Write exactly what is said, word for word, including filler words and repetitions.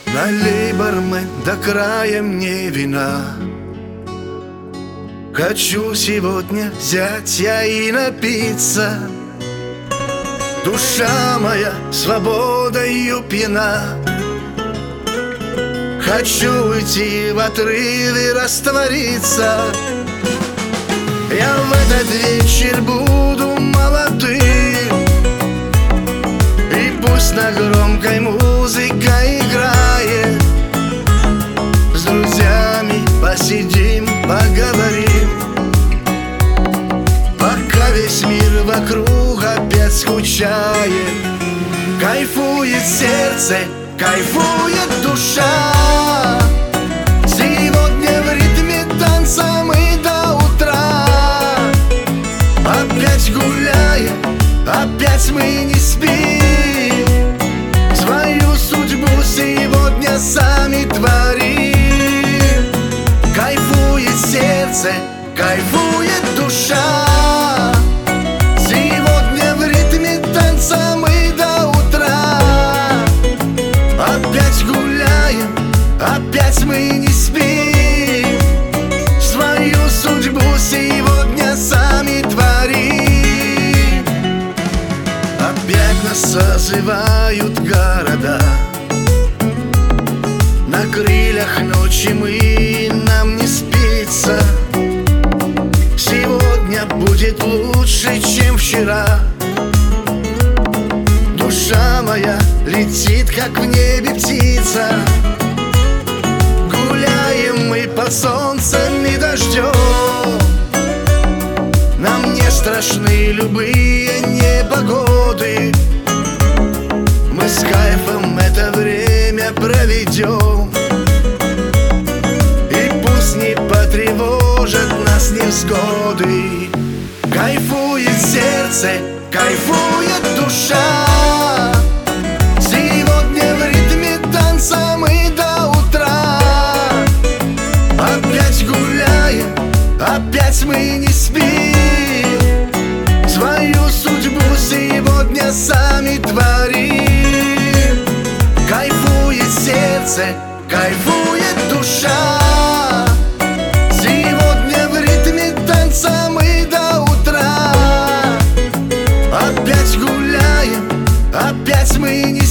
Налей, бармен, до края мне вина. Хочу сегодня взять я и напиться. Душа моя свободою пьяна. Хочу уйти в отрыве, раствориться. Я в этот вечер буду молодым, и пусть на громкой музыка играет. С друзьями посидим, поговорим, пока весь мир вокруг опять скучает. Кайфует сердце, кайфует душа. Сегодня в ритме танца мы до утра. Опять гуляем, опять мы не спим. Свою судьбу сегодня сами творим. Кайфует сердце, кайфует душа. Сегодня в ритме танца мы до утра. Опять гуляем, опять мы не спим. Свою судьбу сегодня сами творим. Опять нас созывают города. На крыльях ночи мы, нам не спится. Сегодня будет лучше, чем вчера. Душа моя летит, как в небе птица. Гуляем мы под солнцем и дождем. Нам не страшны любые непогоды. Мы с кайфом это время проведем. И пусть не потревожат нас невзгоды. Кайфует сердце, кайфует душа. Сегодня в ритме танца мы до утра. Опять гуляем, опять мы не спим. Свою судьбу сегодня сами творим. Кайфует сердце, кайфует душа. Сегодня в ритме танца мы до утра. Опять гуляем, опять мы не